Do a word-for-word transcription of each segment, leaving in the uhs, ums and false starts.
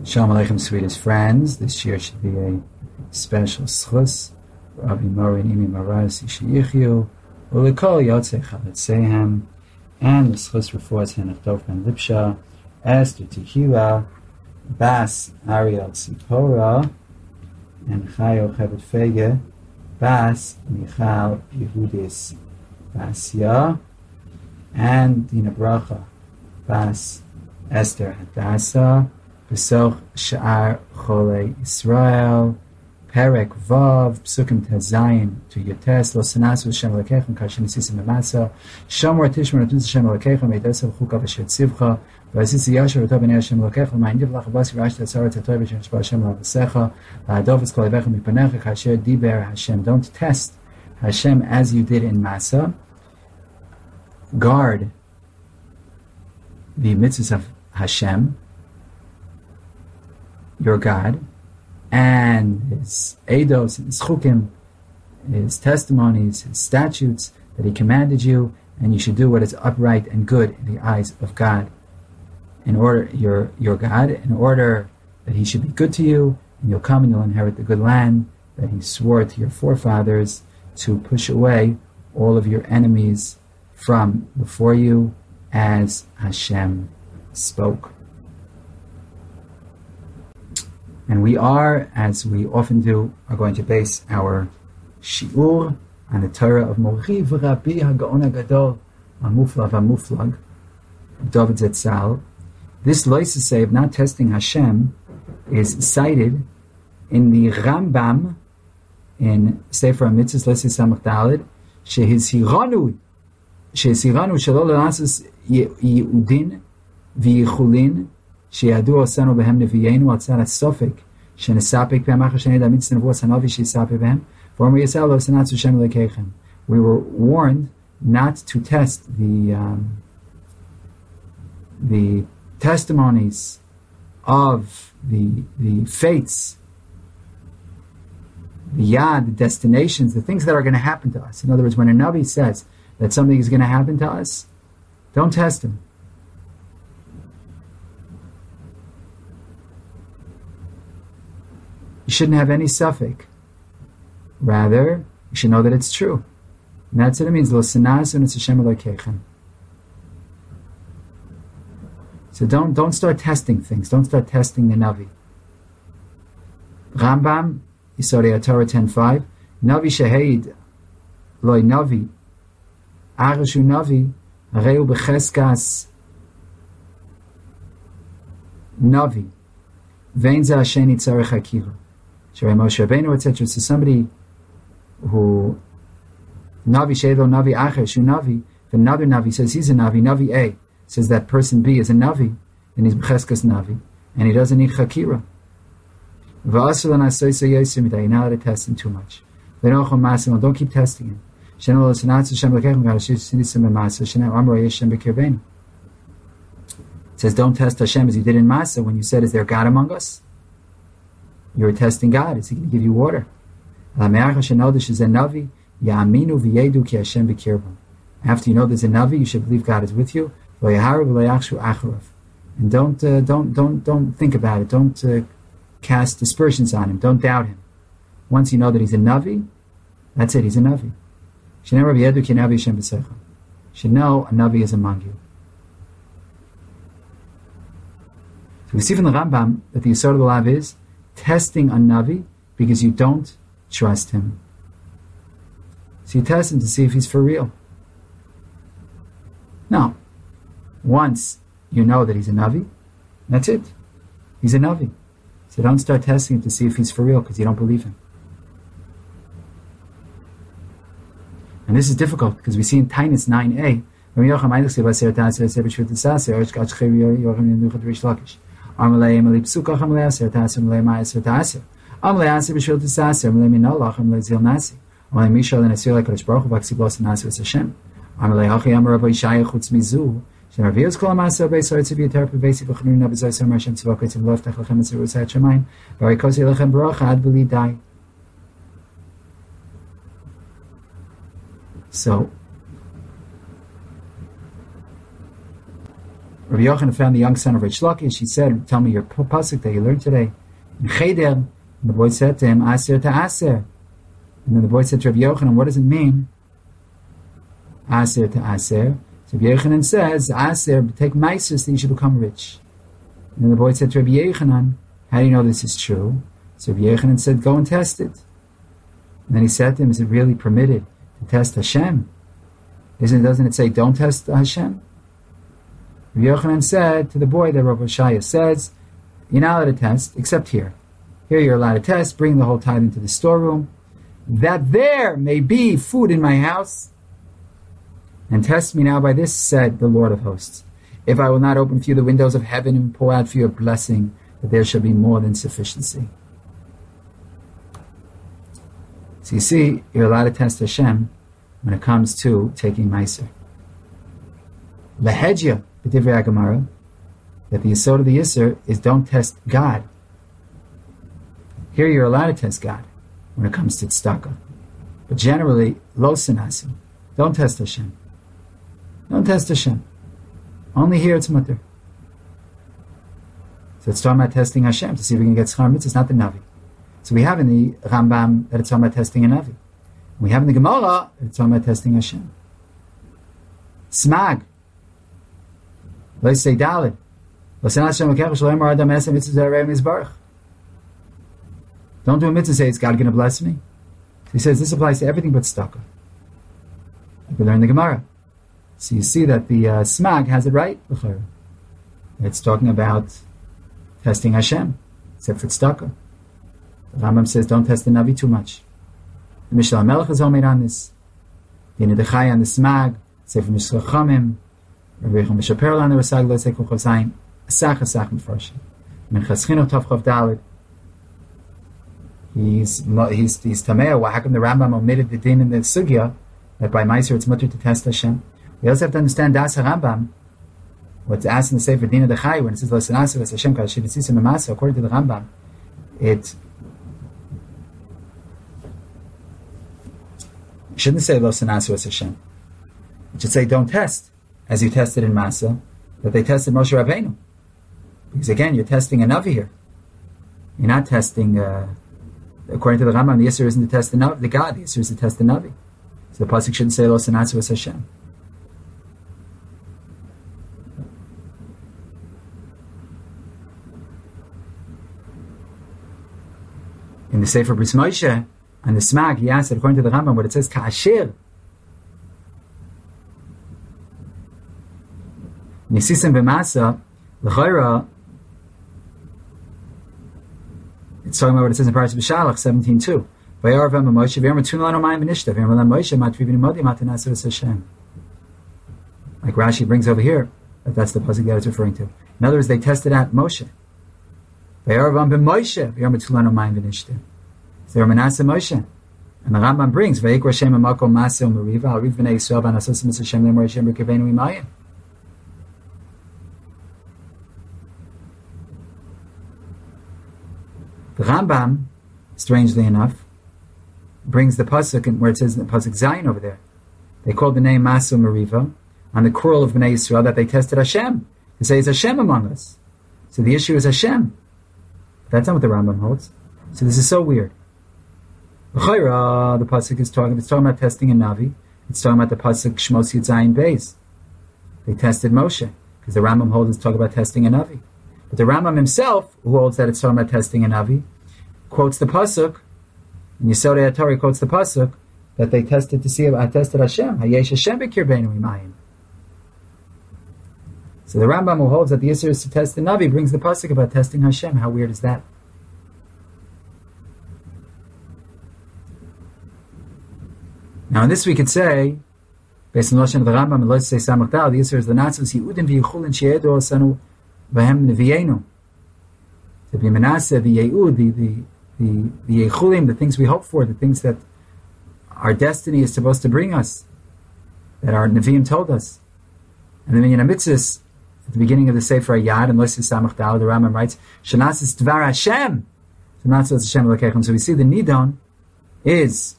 Shalom Aleichem, sweetest friends. This year should be a special schus for Avi Mori and Imi Maras Ishiyichyu, Ulikol Yotzei Chavetzehem, and the schus refuas Henach Dov Ben Lipsha, Esther Tehila, Bas Ariel Tzipora, and Chayo Chevet Fege, Bas Michal Yehudis Basya, and Dina Bracha, Bas Esther Hadassah, Besoch Sha'ar Chole Yisrael, Perek Vav, Psukim Tezayin to Yotes, Lo Sanasu Shem Lekechem, Kashem Nisisim Emasa, Shomor Tishmor Natunz Shem Lekechem, Eidesav Chukav Asher Tzivcha, Vasisi Yasher Otov B'nei Hashem Lekechem, Ma'indiv Lach Abasi Rash Tetzara Tetoy B'Shem Shpa Hashem Lavasecha, La'adovus Kol Evechem Mipanecha, Kasher Diber Hashem. Don't test Hashem as you did in Masa. Guard the mitzvahs of Hashem, your God, and his eidos, his chukim, his testimonies, his statutes that he commanded you, and you should do what is upright and good in the eyes of God. In order, your your God, in order that he should be good to you, and you'll come and you'll inherit the good land that he swore to your forefathers to push away all of your enemies from before you, as Hashem spoke. And we are, as we often do, are going to base our shiur on the Torah of Mori v'Rabbi HaGaon HaGadol HaMuflav HaMuflag, David Zetzal. This loisasei of not testing Hashem is cited in the Rambam in Sefer HaMitzvos Lesei Samach Daled, Shehizhiranu Shehizhiranu Shelo L'Nasus Yehudin V'Yichulin שידעו עושנו בהם נביאנו עצר הסופק שנספק בהם אחר שנדע מצטן נבואות הנביא שיספק בהם ואומר יסער לא סנצו שם אלוקיכם. We were warned not to test the um, the testimonies of the the fates, the yad, the destinations, the things that are going to happen to us. In other words, when a Navi says that something is going to happen to us, don't test him. You shouldn't have any suffix. Rather, you should know that it's true. And that's what it means. Lo sinasun es Hashem Elokeichem. So don't don't start testing things. Don't start testing the Navi. Rambam, Yisodei HaTorah ten five, Navi sheheid loy Navi, Areshu Navi, Areu becheskas Navi, Vein ze Hasheni tzarech hakira. Moshe Rabbeinu, et cetera. So somebody who Navi Shelo Navi Acher Shu Navi, if another Navi says he's a Navi, Navi A says that person B is a Navi, then he's B'cheskas Navi, and he doesn't need Chakira. V'asur l'nasoi so yoser miday. You're not allowed to test him too much. Don't keep testing him. It says don't test Hashem as you did in Masa when you said, is there a God among us? You were testing God. Is he going to give you water? After you know there's a Navi, you should believe God is with you. And don't uh, don't don't don't think about it. Don't uh, cast dispersions on him. Don't doubt him. Once you know that he's a Navi, that's it. He's a Navi. You should know a Navi is among you. So we see from the Rambam that the Yisod of the Lav is testing a Navi because you don't trust him. So you test him to see if he's for real. Now, once you know that he's a Navi, that's it. He's a Navi. So don't start testing him to see if he's for real because you don't believe him. And this is difficult because we see in Tainus nine a, Amalei Emily Psuka Amalei Aser Taser Amalei Ma'aser Taser Amalei Aser B'Shvil Tisaser Amalei Minolach Amalei Zil Nasi Amalei Mishal and Asir like Kodesh Baruch Hu Vaksi Blos and Nasi Hashem Amalei Hachi Amar Rabbi Yishaya Chutz Mizu Shem Ravios Kol Amaser Beis Horitz V'Yater Pevesi V'Chanun Nabizai Ser Hashem Tzvah Kaitzim Loftach Lachem Etzir Usayat Shemayim Varikosi Lachem Baruch Ad B'Li Dai. So Rabbi Yochanan found the young son of Rish Lakish. He said, tell me your pasuk that you learned today. In Cheder, and the boy said to him, Aser to Aser. And then the boy said to Rabbi Yochanan, what does it mean? Aser to Aser. So Rabbi Yochanan says, Aser, take Meiser so you should become rich. And then the boy said to Rabbi Yochanan, how do you know this is true? So Rabbi Yochanan said, go and test it. And then he said to him, is it really permitted to test Hashem? Isn't, doesn't it say, don't test Hashem? Rabbi Yochanan said to the boy that Rav Oshaya says, you're not allowed to test, except here. Here you're allowed to test, bring the whole tithe into the storeroom, that there may be food in my house. And test me now by this, said the Lord of hosts, if I will not open for you the windows of heaven and pour out for you a blessing, that there shall be more than sufficiency. So you see, you're allowed to test Hashem when it comes to taking Meiser. Lehedya, b'divrei HaGemara, that the yesod of the Yisr is don't test God. Here you're allowed to test God when it comes to tzedakah. But generally, lo sinasu, don't test Hashem. Don't test Hashem. Only here it's mutter. So it's talking about testing Hashem to see if we can get schar mitzvah. It's not the Navi. So we have in the Rambam that it's talking about testing a Navi. We have in the Gemara that it's talking about testing Hashem. Smag. Let's say Dalit. Don't do a mitzvah, say, is God going to bless me? So he says this applies to everything but tzedakah. We learn the Gemara. So you see that the uh, Smag has it right. It's talking about testing Hashem, except for tzedakah. The Rambam says don't test the Navi too much. The Mishnah HaMelech is all made on this. The Nidechai on the Smag, Sefer Mishra Chamim, Rabbi Yechon Mishaper on the Rasag Lo Sekul Chav Zayin, Asach Asach Mefarshim. Minchas Chinuch Tov Chav Dalet. He's he's he's tamei. Why how come the Rambam omitted the din in the sugya that by Meiser it's mutter to test Hashem? We also have to understand Das Rambam. What's asked in the Sefer Dina Dechai when it says L'Sanasu V'Es Hashem Kal Shivitzisim Emasa, according to the Rambam, it shouldn't say L'Sanasu V'Es Hashem. It should say don't test, as you tested in Masa, that they tested Moshe Rabbeinu. Because again, you're testing a Navi here. You're not testing. Uh, According to the Rambam, the Yisr isn't to test the Navi, the God. The Yisr is to test the Navi. So the pasuk shouldn't say Lo Sanatzu V'Es Hashem. In the Sefer Bris Moshe, on the Smag, he asked that according to the Rambam, what it says, Ka'ashir. Nisisim B'Masa, L'Chayra, it's talking about what it says in Parashat B'Shalach seventeen two. Vayarvam Moshe v'yarma tunalanu mayim v'nishta v'yarma Moshe matvivin imodi matanasu es Hashem. Like Rashi brings over here, that that's the pasuk that it's referring to. In other words, they tested out Moshe. Vayarvam b'Moshe v'yarma tunalanu mayim v'nishta. So they were Manasseh Moshe. And the Rambam brings Vayikra Shem Amakom Masel Meriva Al Riv B'nei Yisrael V'anasosim Es Hashem Lemor Hashem B'Kevenu Imayim. The Rambam, strangely enough, brings the pasuk where it says in the pasuk Zayin over there. They called the name Masu Meriva on the quarrel of Bnei Yisrael that they tested Hashem. They say it's Hashem among us. So the issue is Hashem. But that's not what the Rambam holds. So this is so weird. The Chayra, the pasuk is talking. It's talking about testing a Navi. It's talking about the pasuk Shmos Yud Zayin Beis. They tested Moshe because the Rambam holds it's talking about testing a Navi. But the Rambam himself, who holds that it's talking about testing a Navi, quotes the pasuk, and Yesodei HaTorah quotes the pasuk that they tested to see I tested Hashem. Hayesh Hashem b'kirbeinu imayim. So the Rambam, who holds that the Yisr is to test the Navi, brings the pasuk about testing Hashem. How weird is that? Now, in this we could say, based on the Lashon of the Rambam, and let's say Samach Dal, the Yisr is the Natzos Yehudim v'Yichulin she'edu osanu v'hem nevienu. To be Manasseh, the Yehud, the the the the Yechulim, the things we hope for, the things that our destiny is supposed to bring us, that our Nevi'im told us. And then in Mitzvahs, at the beginning of the Sefer Yad, and Losis Samach Dal, the Rambam writes, Shanasis Dvar Hashem. So not so Hashem Elokechem. So we see the Nidon is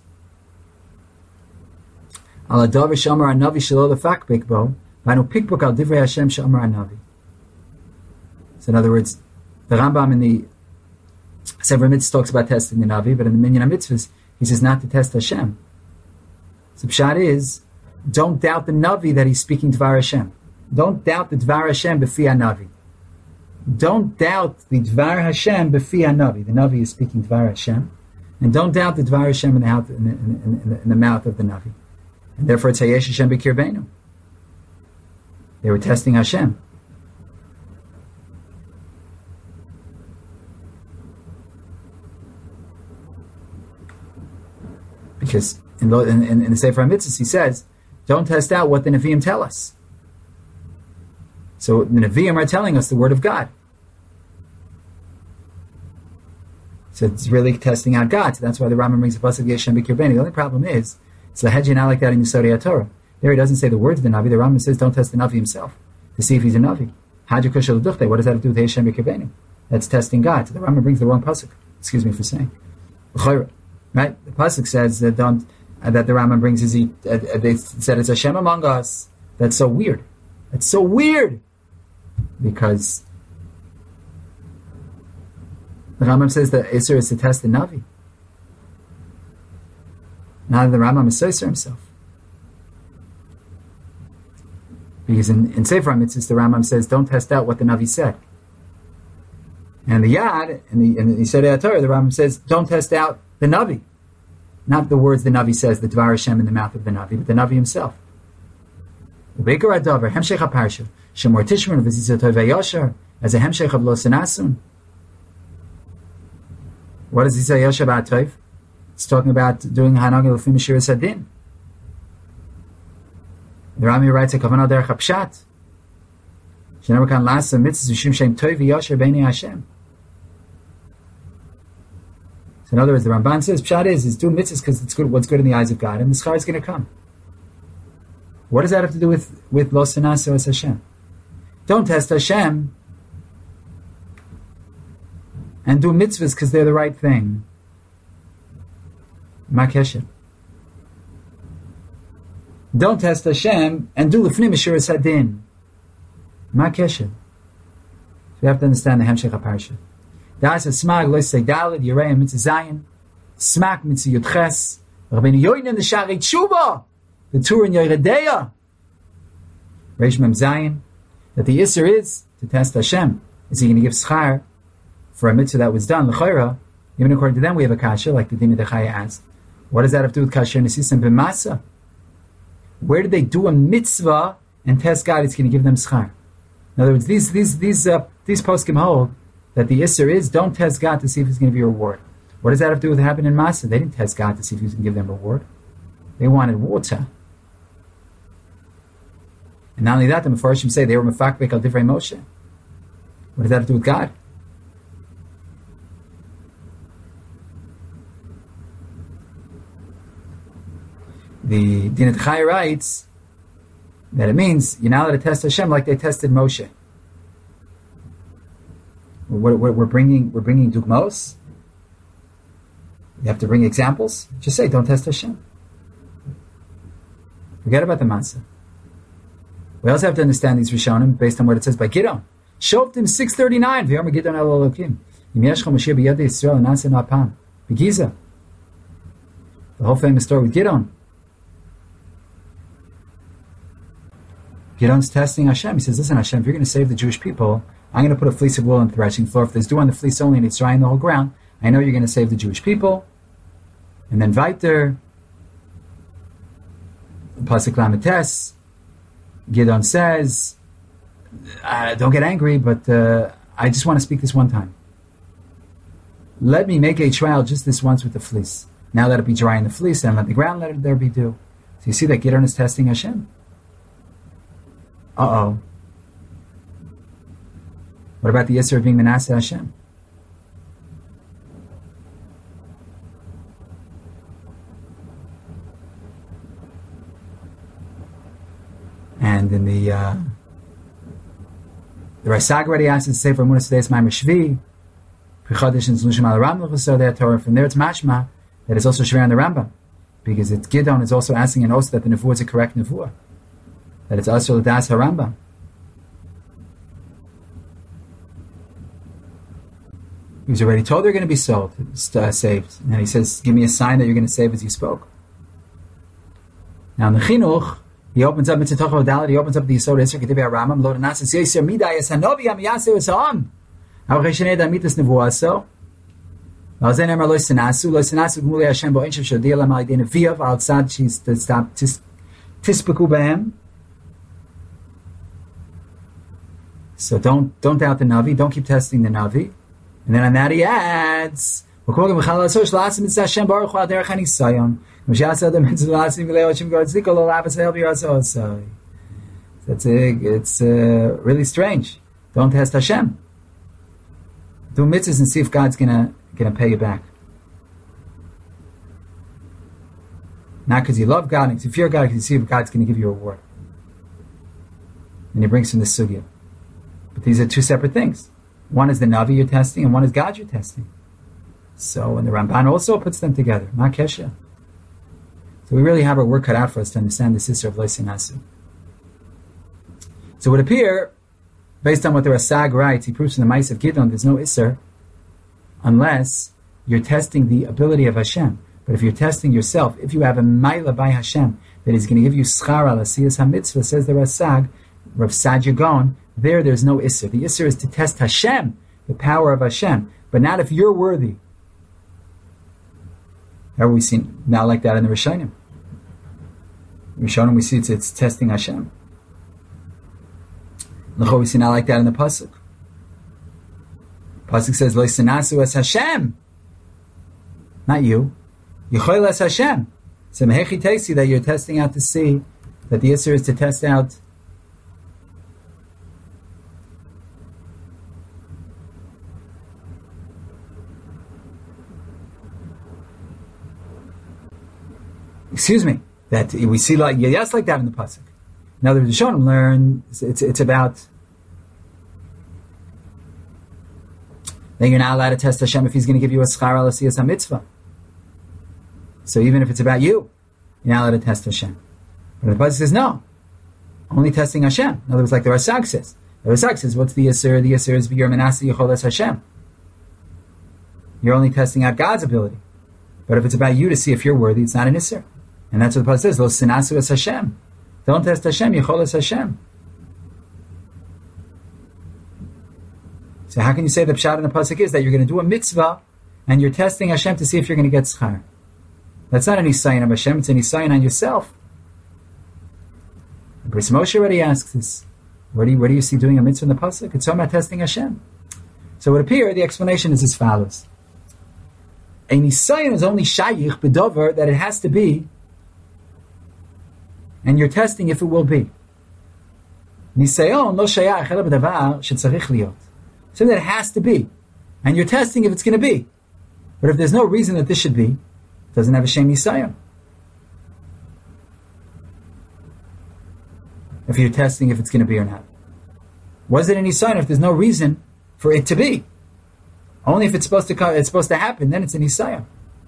Al Adav Shamar Anavi Shelo Lefak Bikbo, Vanu Pikbuk Al Divrei Hashem Shamar Anavi. So in other words, the Rambam in the Sefer Mitzvahs talks about testing the Navi, but in the Minyan HaMitzvahs, he says not to test Hashem. So Pshat is, don't doubt the Navi that he's speaking Dvar Hashem. Don't doubt the Dvar Hashem b'fi Navi. Don't doubt the Dvar Hashem b'fi Navi. The Navi is speaking Dvar Hashem. And don't doubt the Dvar Hashem in the, mouth, in the, in the, in the mouth of the Navi. And therefore it's Hayesh Hashem b'kirbeinu. They were testing Hashem. Because in the, in, in the Sefer HaMitzvahs he says, don't test out what the Nevi'im tell us. So the Nevi'im are telling us the Word of God. So it's really testing out God. So that's why the Rambam brings a pasuk Yeshem b'kirbeinu. The only problem is, it's the Hedji not like that in Yesodei HaTorah. There he doesn't say the words of the Navi. The Rambam says don't test the Navi himself to see if he's a Navi. Hajj Kushal Duchte. What does that have to do with Yeshem b'kirbeinu? That's testing God. So the Rambam brings the wrong pasuk. Excuse me for saying. Right? The pasuk says that don't uh, that the Rambam brings is he uh, they said it's Hashem among us. That's so weird. That's so weird because the Rambam says that Isser is to test the Navi. Now the Rambam is Isser himself. Because in, in Sefer HaMitzvahs, the Rambam says, don't test out what the Navi said. And the Yad, in the, in the Yesodei HaTorah, the Rambam says, don't test out the Navi. Not the words the Navi says, the Dvar Hashem in the mouth of the Navi, but the Navi himself. Ubeikar Adavar, Hemshech HaParsha, Shemor Tishmon, V'zizotoi V'yosher, as a Hemshech of Lo Sinasun. What does he say, Yosher Ba'atov? It's talking about doing Hanagi L'fim Shiras Hadin. The Rami writes a Kavanah Derech HaPshat. Shenever kan lasa mitzvahs v'shim shem tov v'yosher b'nei Hashem. So in other words, the Ramban says, Pshat is, is do mitzvahs because it's good, what's good in the eyes of God, and the schar is going to come. What does that have to do with, with Lo Sinasu as Hashem? Don't test Hashem and do mitzvahs because they're the right thing. Ma kesher. Don't test Hashem and do Lefnim Mishiras Hadin. Ma kesher. So you have to understand the Hemshech HaParsha. Das is smag lo say dalid yirei mitzvah zayin smak mitzvah yudches Rabbeinu Yoinen the Shari Tshuva the Turin Yeredeya Reish Mem Zayin that the Isser is to test Hashem. Is he going to give schar for a mitzvah that was done l'chayra? Even according to them, we have a kasha like the Dina Dechaya asked. What does that have to do with kasher nesisem b'masa? Where did they do a mitzvah and test God? It's going to give them schar. In other words, these these these uh, these poskim hold that the Isser is don't test God to see if He's going to give you a reward. What does that have to do with what happened in Masa? They didn't test God to see if He was going to give them a reward. They wanted water. And not only that, the Mefarshim say they were mefakbek al divrei Moshe. What does that have to do with God? The Din Chai writes that it means you're not allowed to test Hashem like they tested Moshe. We're, we're, we're bringing we're bringing dugmos. You have to bring examples. Just say, don't test Hashem. Forget about the Matzah. We also have to understand these Rishonim based on what it says by Gidon. Shoftim six thirty-nine. V'yomer Gidon el Elokim. Im yeshcha Moshe b'yadei Yisrael nasa na'apam. B'giza. The whole famous story with Gidon. Gidon's testing Hashem. He says, listen, Hashem, if you're going to save the Jewish people, I'm going to put a fleece of wool on the threshing floor. If there's dew on the fleece only and it's drying the whole ground, I know you're going to save the Jewish people. And then weiter, Pasuk Lametes, Gidon says, uh, don't get angry, but uh, I just want to speak this one time. Let me make a trial just this once with the fleece. Now let it be dry in the fleece, and let the ground let it there be dew. So you see that Gidon is testing Hashem. Uh-oh. What about the Yisr of being Manasseh Hashem? And in the uh, the Rasag already asked to say for Amunah Sedais Ma'amar Shvi, Pichadish and Zlushim al Rambam L'Chasodei Torah. From there it's mashma that it's also Shver on the Rambam, because it's Gidon is also asking and also that the Nevuah is a correct Nevuah, that it's also Das HaRambam. He was already told they're going to be sold, uh, saved. And he says, give me a sign that you're going to save as you spoke. Now in the Chinuch, he opens up Mitzvah Tochav Dalet, he opens up the Yisod Esher Ketibei Rambam, Lo Nasis Yisir Midai Es Hanovi Am Yaseh Es Ha'am. How Cheshenei Da Mitas Nevuaso. Alzen Emar Lo Sinasu, Lo Sinasu Gmuli Hashem Bo Inshav Shodia Lam Al Yidei Neviyav, Al Tzad She's Tispeku Behem. So don't don't doubt the Navi, don't keep testing the Navi. And then on that he adds, that's a, it's uh, really strange. Don't test Hashem. Do mitzvahs and see if God's gonna gonna pay you back. Not because you love God, because you fear God, because you see if God's gonna give you a reward. And he brings from the sugya. But these are two separate things. One is the Navi you're testing, and one is God you're testing. So, and the Ramban also puts them together. Ma kesha. So we really have our work cut out for us to understand the sister of Lo Sinasu. So it would appear, based on what the Rasag writes, he proves in the Ma'is of Gidon, there's no Isser, unless you're testing the ability of Hashem. But if you're testing yourself, if you have a Maila by Hashem, that is going to give you Schar al Asiyas HaMitzvah, says the Rasag, Rav Sadia Gaon, there, there's no Isser. The Isser is to test Hashem, the power of Hashem, but not if you're worthy. Have we seen now like that in the Rishonim? Rishonim, we see it's, it's testing Hashem. L'cho, we see now like that in the Pasuk. Pasuk says, Lo Sinasu Es Hashem. Not you. Yichoil Es Hashem. So Mehechi Teisi, that you're testing out to see, that the Isser is to test out Excuse me, that we see like yes, like that in the pasuk. Now the Rishonim learn it's, it's it's about that you're not allowed to test Hashem if He's going to give you a schar al asiyas mitzvah. So even if it's about you, you're not allowed to test Hashem. But the pasuk says no, only testing Hashem. In other words, like the Rasag says. The Rasag says, what's the Yisur? The Yisur is your Menaseh Yecholas Hashem. You're only testing out God's ability. But if it's about you to see if you're worthy, it's not an Yisur. And that's what the Pasuk says, Lo Sinasu Es Hashem. Don't test Hashem, Yechol Es Hashem. So how can you say the pshat in the Pasuk is that you're going to do a mitzvah and you're testing Hashem to see if you're going to get schar? That's not an Isayan of Hashem, it's an Isayan on yourself. Bris Moshe already asks this. Where do, you, where do you see doing a mitzvah in the Pasuk? It's talking about testing Hashem. So it would appear the explanation is as follows. A Nisayan is only shayich b'dover that it has to be, and you're testing if it will be. Nisayon lo shayach ela b'davar shetzarich liot. So that it has to be, and you're testing if it's going to be. But if there's no reason that this should be, it doesn't have a shem Nisayon. If you're testing if it's going to be or not. Was it a Nisayon if there's no reason for it to be? Only if it's supposed to come, it's supposed to happen, then it's an Isaiah.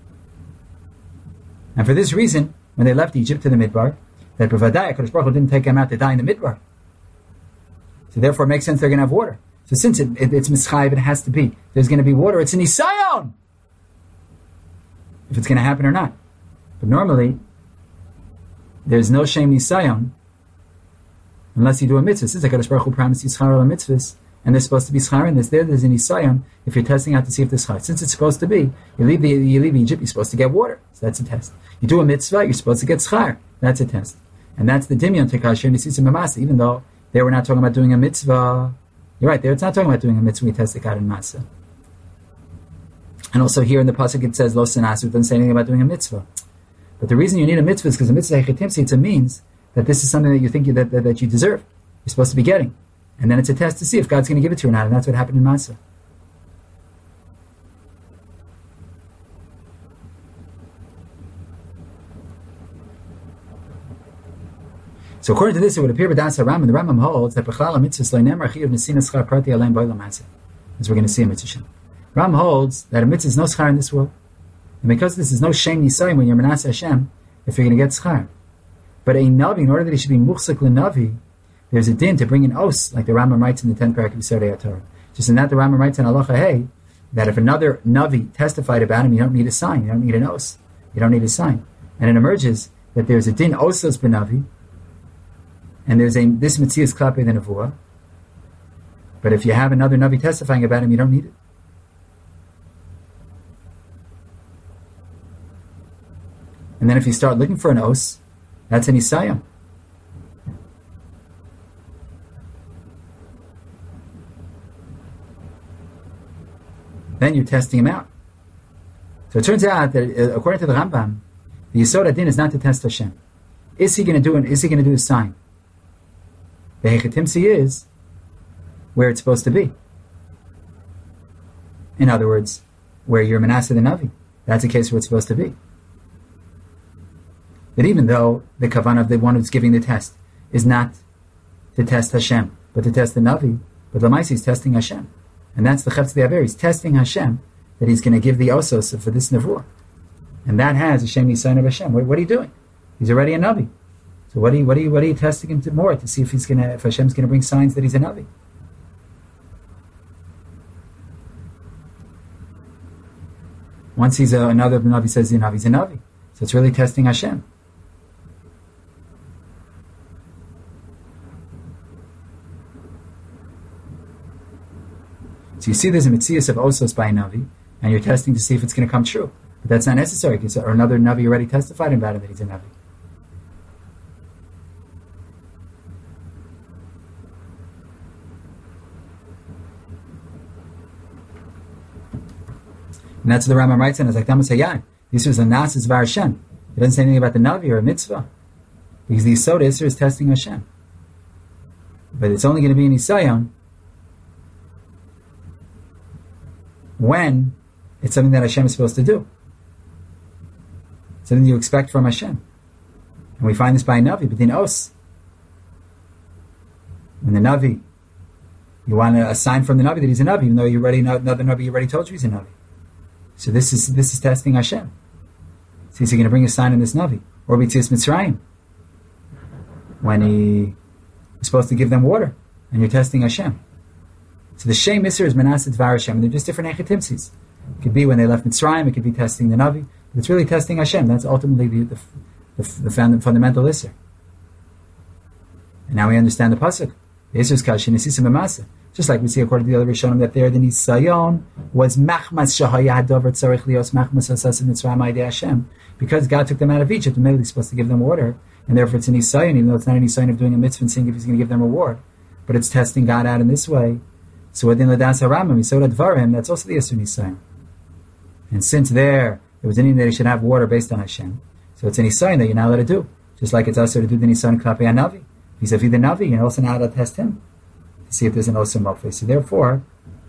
And for this reason, when they left Egypt to the Midbar, that B'vadai, HaKadosh Baruch Hu didn't take them out to die in the Midbar. So therefore it makes sense they're going to have water. So since it, it, it's Mischayiv, it has to be. There's going to be water, it's an Isayon! If it's going to happen or not. But normally, there's no shame Isayon unless you do a mitzvah. Since HaKadosh Baruch Hu promised Yisrael a mitzvahs, and there's supposed to be schar in this. There, there's an Isayon if you're testing out to see if there's schar. Since it's supposed to be, you leave the, you leave Egypt, you're supposed to get water. So that's a test. You do a mitzvah, you're supposed to get schar. That's a test. And that's the dimyon tekasher and Nisisim Masa. Even though they were not talking about doing a mitzvah, you're right. There, it's not talking about doing a mitzvah. We test the God in Masa. And also here in the pasuk it says Lo Sinasu. It doesn't say anything about doing a mitzvah. But the reason you need a mitzvah is because a mitzvah it's a means that this is something that you think you, that, that that you deserve. You're supposed to be getting. And then it's a test to see if God's going to give it to you or not. And that's what happened in Massah. So according to this, it would appear B'das HaRambam, the Rambam holds that B'chlal HaMitzvahs Lo Nemar Chiyav Nesina Schar Prati Aleim B'Olam Hazeh. As we're going to see in Mitzvah. Rambam holds that a mitzvah is no schar in this world. And because this is no shem nisayim when you're Menas Hashem, if you're going to get schar. But a Navi, in order that he should be Muchsek L'Navi, there's a din to bring an os, like the Rambam writes in the tenth parak of Yisodei HaTorah. Just in that, the Rambam writes in Halacha Hey, that if another Navi testified about him, you don't need a sign, you don't need an os, you don't need a sign. And it emerges that there's a din osos b'Navi, and there's a this mitzvah is klape the nevuah. But if you have another Navi testifying about him, you don't need it. And then if you start looking for an os, that's an isayim. Then you're testing him out. So it turns out that uh, according to the Rambam, the Yisod Adin is not to test Hashem. Is he going to do an, Is he going to do a sign? The Hechetimsi is where it's supposed to be. In other words, where you're Manasseh the Navi. That's a case where it's supposed to be. But even though the kavanah of the one who's giving the test is not to test Hashem, but to test the Navi, but Lamaisi is testing Hashem. And that's the Chetz the Aver. He's testing Hashem that he's going to give the osos for this nevuah. And that has Hashem Nisayon of Hashem. What, what are you doing? He's already a Navi. So what are you, what are you, what are you testing him to more to see if he's going to, if Hashem's going to bring signs that he's a Navi? Once he's a, another Navi says he's a Navi, he's a Navi. So it's really testing Hashem. So you see there's a mitzias of osos by a Navi, and you're testing to see if it's going to come true. But that's not necessary, because or another Navi already testified about it that he's a Navi. And that's what the Rambam writes in, it's like Tamas Hayai. This was a Nasis Var Hashem. It doesn't say anything about the Navi or a mitzvah. Because the Yisod Isser is testing Hashem. But it's only going to be an Isayon when it's something that Hashem is supposed to do. Something you expect from Hashem. And we find this by a Navi, but in Os. When the Navi, you want a sign from the Navi that he's a Navi, even though you already know, another Navi already told you he's a Navi. So this is this is testing Hashem. So he's going to bring a sign in this Navi. Or B'tzias Mitzrayim, when he was supposed to give them water, and you're testing Hashem. So the Shem Isser is Manasseh Dvar Hashem, and they're just different Echetimsis. It could be when they left Mitzrayim, it could be testing the Navi, but it's really testing Hashem. That's ultimately the the, the, the fundamental Isser. And now we understand the Pasuk. The Isser is Kashin Isisim B'Maseh. Just like we see according to the other Rishonim that there the Nisayon was Machmas Shahaya Hadover Tzarech Lios Machmas Hasasim Mitzrayim Aidei Hashem. Because God took them out of Egypt, immediately he's supposed to give them water, and therefore it's an Nisayon, even though it's not an Nisayon of doing a mitzvah and seeing if he's going to give them reward. But it's testing God out in this way. So within Ladas HaRambam, Yisod Advarim, that's also the Yisur Nisayon. And since there, it was in that he should have water based on Hashem, so it's an Nisayon that you're not allowed to do. Just like it's also to do the Nisayon Klape HaNavi. He's a the Navi, you're also not allowed to test him to see if there's an Osam Mokfe. So therefore,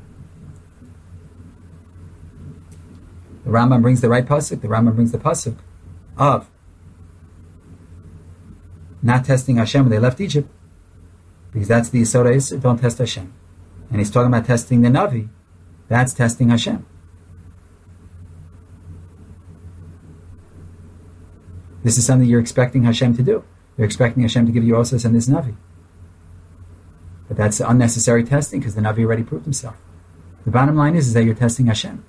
the Rambam brings the right pasuk. The Rambam brings the pasuk of not testing Hashem when they left Egypt, because that's the Yisod Yisr. Don't test Hashem. And he's talking about testing the Navi. That's testing Hashem. This is something you're expecting Hashem to do. You're expecting Hashem to give you Osas and this Navi. But that's unnecessary testing because the Navi already proved himself. The bottom line is, is that you're testing Hashem.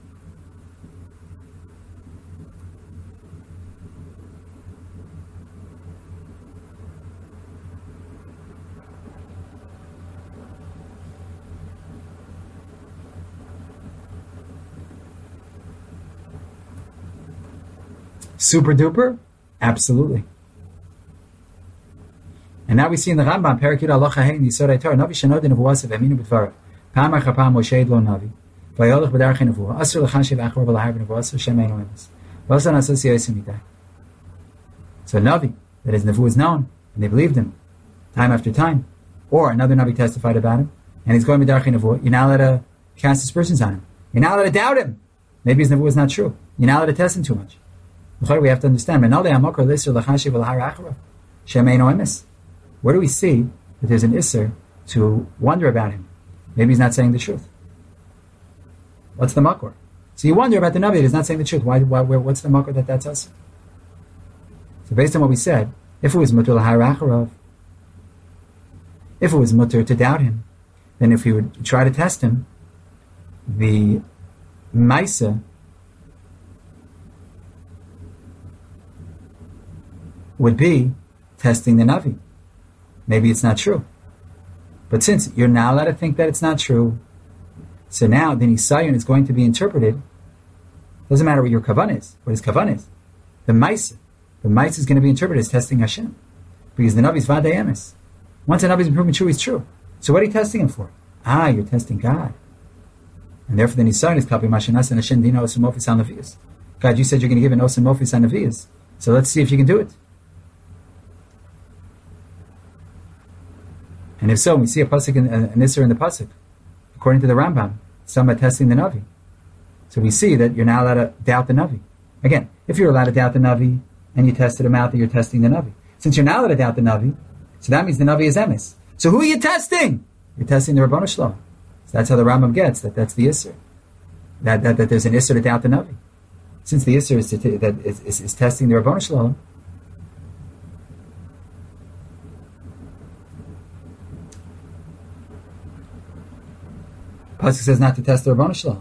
Super duper? Absolutely. And now we see in the Rambam, Perakid Allah Chahein, Yisod Torah, Navi Shanod in Nevuasav, Aminu B'Tvarav, Pam Achapam Moshe Lo Navi, Vayolach B'Darach Nevuah, Asur L'Chashiv Achor B'Lahar B'Nevuasav, Shem Eino Emes, Vasan Asasi Yosim Midai. So Navi, that his Nevuah is known, and they believed him, time after time, or another Navi testified about him, and he's going B'Darach Nevuah, you're not allowed to cast aspersions on him. You're not allowed to doubt him. Maybe his Nevuah is not true. You're not allowed to test him too much. We have to understand. Where do we see that there's an Isser to wonder about him? Maybe he's not saying the truth. What's the makor? So you wonder about the Navi that he's not saying the truth. Why? why where, what's the makor that that's us? So based on what we said, if it was mutter l'haracharov, if it was mutter to doubt him, then if we would try to test him, the Maisa would be testing the Navi. Maybe it's not true. But since you're not allowed to think that it's not true, so now the Nisayon is going to be interpreted. Doesn't matter what your kavan is, what his kavan is. The Maisa, the Maisa is going to be interpreted as testing Hashem. Because the Navi is Vadei Emes. Once a Navi is proven true, he's true. So what are you testing him for? Ah, you're testing God. And therefore the Nisayon is Kapi Mashanas and Hashem Dino Osamofis on Navias. God, you said you're going to give an Osamofis on Navias. So let's see if you can do it. And if so, we see a pasuk in, an Isser in the pasuk, according to the Rambam, some are testing the Navi. So we see that you're not allowed to doubt the Navi. Again, if you're allowed to doubt the Navi and you tested him out, that you're testing the Navi. Since you're not allowed to doubt the Navi, so that means the Navi is emes. So who are you testing? You're testing the Rabbanu Shalom. So that's how the Rambam gets that. That's the Isser. That, that that there's an Isser to doubt the Navi. Since the Isser is, to t- that is, is, is testing the Rabbanu Shalom, Pasuk says not to test the Rabbanu Shalom.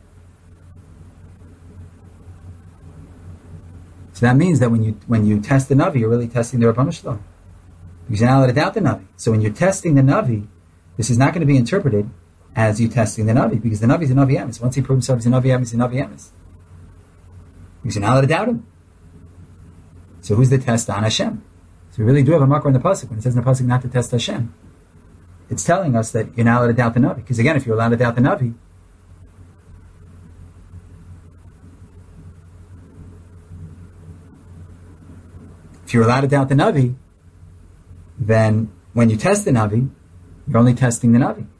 So that means that when you when you test the Navi, you're really testing the Rabbanu Shalom. Because you're not allowed to doubt the Navi. So when you're testing the Navi, this is not going to be interpreted as you testing the Navi, because the Navi is a Navi Emes. Once he proves himself as a Navi Emes, he's a Navi Emes. Because you're not allowed to doubt him. So who's the test on Hashem? So we really do have a marker in the Pasuk. When it says in the Pasuk not to test Hashem, it's telling us that you're not allowed to doubt the Navi. Because again, if you're allowed to doubt the Navi, if you're allowed to doubt the Navi, then when you test the Navi, you're only testing the Navi.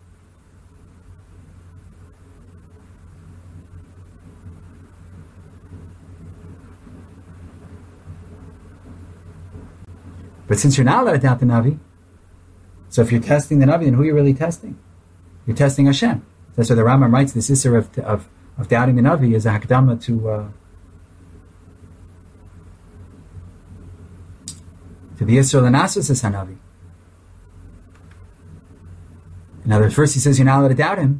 But since you're not allowed to doubt the Navi, so if you're testing the Navi, then who are you really testing? You're testing Hashem. That's why the Rambam writes this Isser of, of, of doubting the Navi as a hakdama to uh, to the Isser L'Nasos as Hanavi. In other words, first he says you're not allowed to doubt him.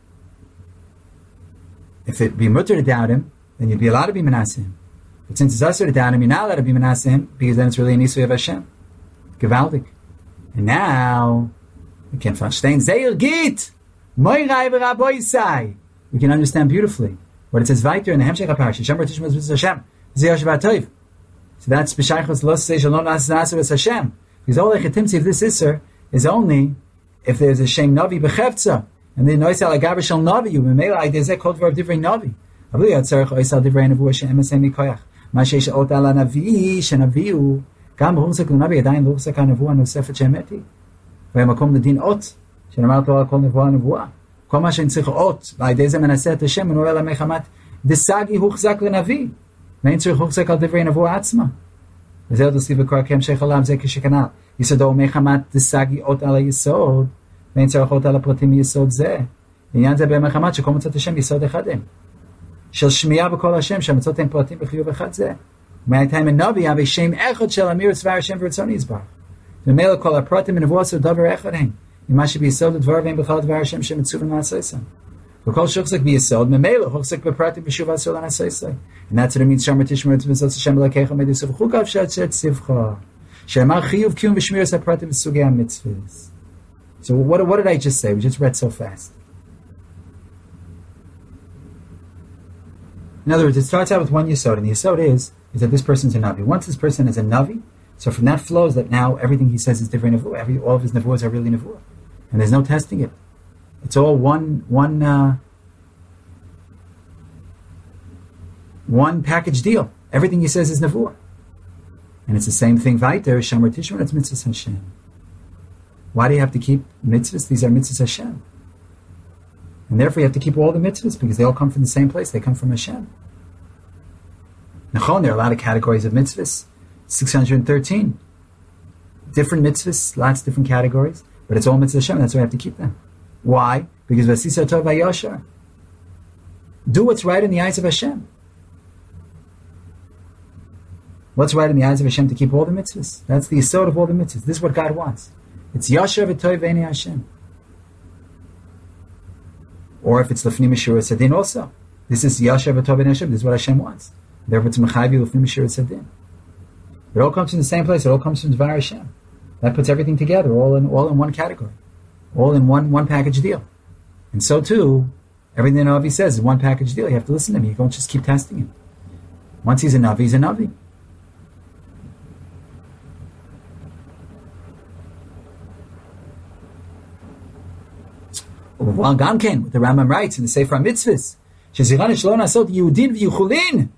If it be mutter to doubt him, then you'd be allowed to be Menaseh. But since it's usher to doubt him, you're not allowed to be Menaseh, because then it's really an Isur of Hashem. Gewaldig. And now, we can verstehen, Zeir Git, Moirai v'Raboisai. We can understand beautifully what it says weiter in the Hemshech HaParsha. Shem Ratish Maz Mitzvah Hashem. Zeir Shabbat So that's B'shaychos Los Sei Shalom Nas Nasu V'es Hashem. Because all the Chetimtzi of this Isser is only if there's a Shem Navi B'chevtza. And the Nois Al Agaber Shal Navi, you Memela Aydezeh Kol Dvar Divrei Navi. Avli Yatzarech Oisal Divrei Nevuah She'em Esem Mikoyach. מה שיש אות על הנביא, שנביאו, גם ברומסק לנביא, עדיין לא הופסק הנבואה הנוספת שהאמת היא. והיה מקום לדין אות, שנאמר תורה כל נבואה הנבואה. כל מה שאני צריך אות, ועל ידי זה מנסה את השם, מנוהל על מחמת דסגי הוחזק לנביא. ואין צריך הוחזק על דברי נבואה עצמה. וזה עוד עושים וקורא כהמשך עולם, זה כשכנ"ל. יסודו מחמת דסגי אות על היסוד, ואין צריך אות על הפרטים מיסוד זה. לעניין זה במחמת שכל מצאת השם יסוד אחד הם. של שמיעה בכל השם, שהמצאות הן פרטים בחיוב אחד זה. מהייתם הנביא, הווי שם אחד של אמיר צבא השם ורצון יזבח. ומילא כל הפרטים מנבואה עשו דבר אחד הם, ממה שביסוד הדבר והם בכלל דבר השם שמצווה לנעשה. וכל שוחזק ביסוד, ממילא הוחזק בפרטים בשוב עשו לנעשה. And that's what it means, שמר תשמר את מצוות השם בלקיך עמד יסוף חוקיו שעצת צבחה. שאמר חיוב קיום ושמיר את הפרטים בסוגי המצוות. So what, what did I just say? We just read so fast. In other words, it starts out with one yesod, and the yesod is, is that this person's a Navi. Once this person is a Navi, so from that flows that now everything he says is different nevuah. Every, all of his nevuahs are really nevuah. And there's no testing it. It's all one, one, uh, one package deal. Everything he says is nevuah. And it's the same thing, Vaiter, Shamar Tishmar, it's mitzvahs Hashem. Why do you have to keep mitzvahs? These are mitzvahs Hashem. And therefore you have to keep all the mitzvahs because they all come from the same place. They come from Hashem. Nachon, there are a lot of categories of mitzvahs. six hundred thirteen. Different mitzvahs, lots of different categories. But it's all mitzvahs Hashem. That's why you have to keep them. Why? Because Vasisa Tov Vayashar. Do what's right in the eyes of Hashem. What's right in the eyes of Hashem? To keep all the mitzvahs. That's the yesod of all the mitzvahs. This is what God wants. It's Yashar V'Tov V'Nei Hashem. Or if it's Lefnim Mishur Sadin also. This is Yashav Atov Ben Hashem. This is what Hashem wants. Therefore, it's Mechayiv Lefnim Mishur Sadin. It all comes from the same place. It all comes from Dvar Hashem. That puts everything together, all in all in one category, all in one one package deal. And so too, everything the Navi says is one package deal. You have to listen to him. You don't just keep testing him. Once he's a Navi, he's a Navi. Well, Gamken, what the Rambam writes in the Sefer HaMitzvahs, Sheziranish lo nasot Yehudin v'Yuchulin.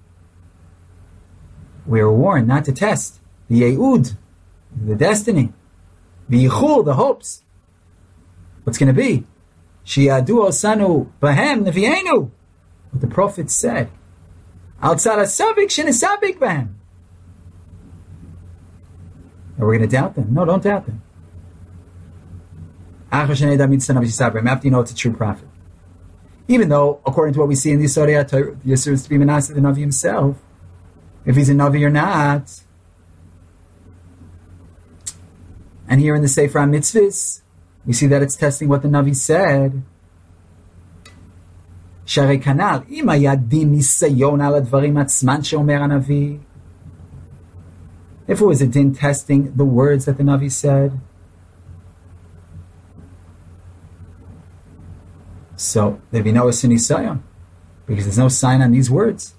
We are warned not to test the Yehud, the destiny, the Yichul, the hopes. What's going to be? Sheyadu osanu bahem nevienu. What the prophet said. Al tzara sabik shenesabik bahem. Are we going to doubt them? No, don't doubt them. After you know it's a true prophet. Even though, according to what we see in the Yisodei HaTorah, Yisur is to be Manasseh, the Navi himself. If he's a Navi or not. And here in the Sefer HaMitzvahs, we see that it's testing what the Navi said. Sharei kanal, im haya din nisayon al advarim atzman sheomer hanavi. If it was a din testing the words that the Navi said, so there'd be no asinisayon, because there's no sign on these words.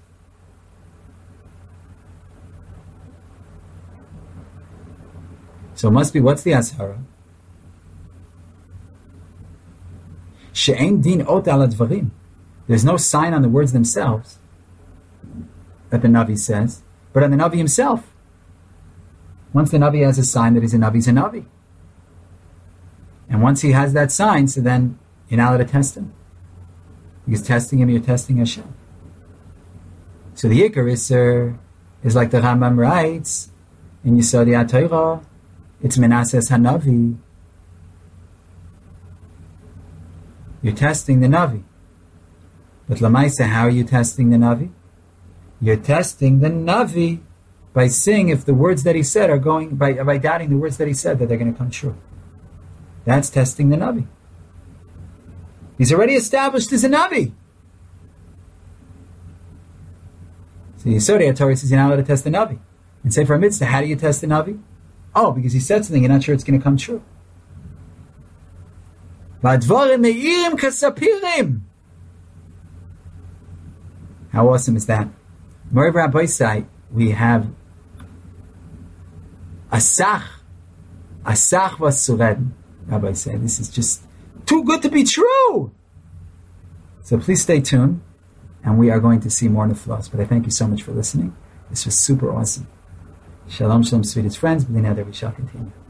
So it must be, what's the Azhara? She'ein din ot al advarim. There's no sign on the words themselves that the Navi says, but on the Navi himself. Once the Navi has a sign that he's a Navi, he's a Navi. And once he has that sign, so then you're not allowed to test him. Because testing him, you're testing Hashem. So the Yikar Isser is like the Rambam writes in Yisodei HaTorah, it's Menasses HaNavi. You're testing the Navi. But Lamaisa, how are you testing the Navi? You're testing the Navi by seeing if the words that he said are going, by, by doubting the words that he said, that they're going to come true. That's testing the Navi. He's already established as a Navi. So Yisodei HaTorah says you're not allowed to test the Navi. And Sefer HaMitzvah, how do you test the Navi? Oh, because he said something, you're not sure it's going to come true. How awesome is that? Mori Rabbi say we have Asach, Asach v'Sured. Rabbi say this is just too good to be true. So please stay tuned, and we are going to see more in the flows. But I thank you so much for listening. This was super awesome. Shalom, shalom, sweetest friends. But now that we shall continue.